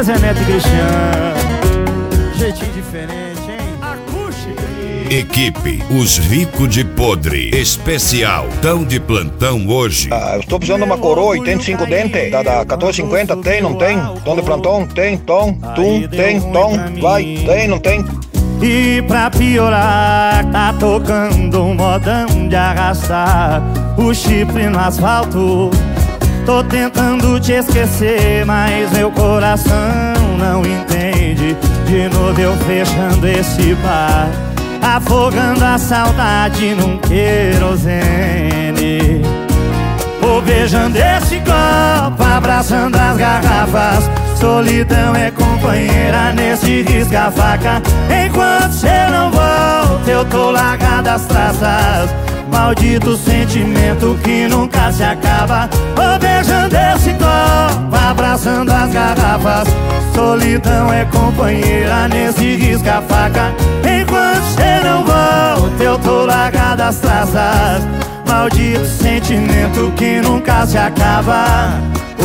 Zé Neto e Cristiano. Jeitinho diferente, hein? Acústica. Equipe Os Ricos de Podre. Especial. Tão de plantão hoje. Eu estou precisando de uma coroa 85 dentes. Da 1450, tem, não tem? Tom de plantão, tem, tom, tum, tem, tom, vai, tem, não tem? E pra piorar, tá tocando um modão de arrastar o chifre no asfalto. Tô tentando te esquecer, mas meu coração não entende. De novo eu fechando esse bar, afogando a saudade num querosene. Vou beijando esse copo, abraçando as garrafas. Solidão é companheira nesse risca-faca. Enquanto cê não volta, eu tô largado as traças. Maldito sentimento que nunca se acaba. Vou beijando esse copo, abraçando as garrafas. Solidão é companheira nesse risca-faca. Enquanto cê não volta, eu tô largado as traças. Maldito sentimento que nunca se acaba.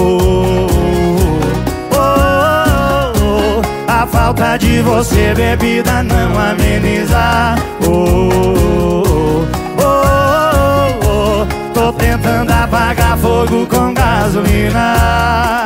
A falta de você, bebida, não ameniza. Tô tentando apagar fogo com gasolina.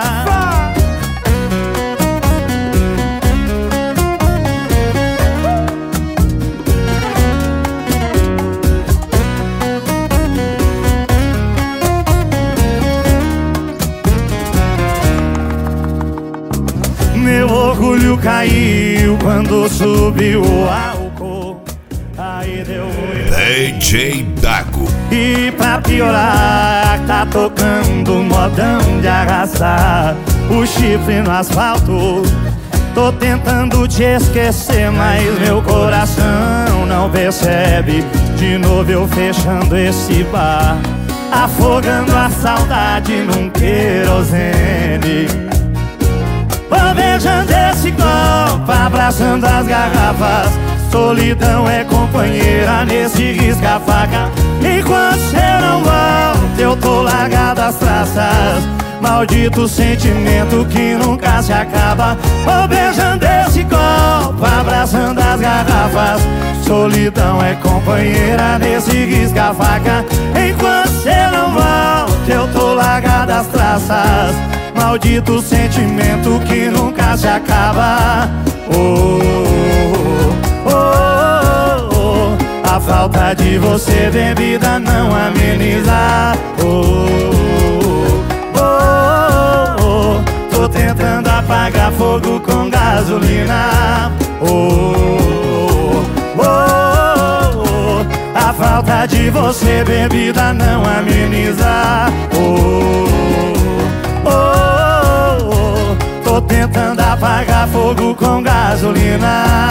Meu orgulho caiu quando subiu o álcool. Aí deu DJ Dago. E pra piorar, tá tocando um modão de arrastar o chifre no asfalto. Tô tentando te esquecer, mas meu coração não percebe. De novo eu fechando esse bar, afogando a saudade num querosene. Vou beijando esse copo, abraçando as garrafas. Solidão é companheira nesse risca-faca. Enquanto cê não volta, eu tô largado as traças. Maldito sentimento que nunca se acaba. Vou beijando esse copo, abraçando as garrafas. Solidão é companheira nesse risca-faca. Enquanto cê não volta, eu tô largado as traças. Maldito sentimento que nunca se acaba. A falta de você, bebida, não ameniza. Tô tentando apagar fogo com gasolina. A falta de você, bebida, não ameniza. Tô tentando apagar fogo com gasolina.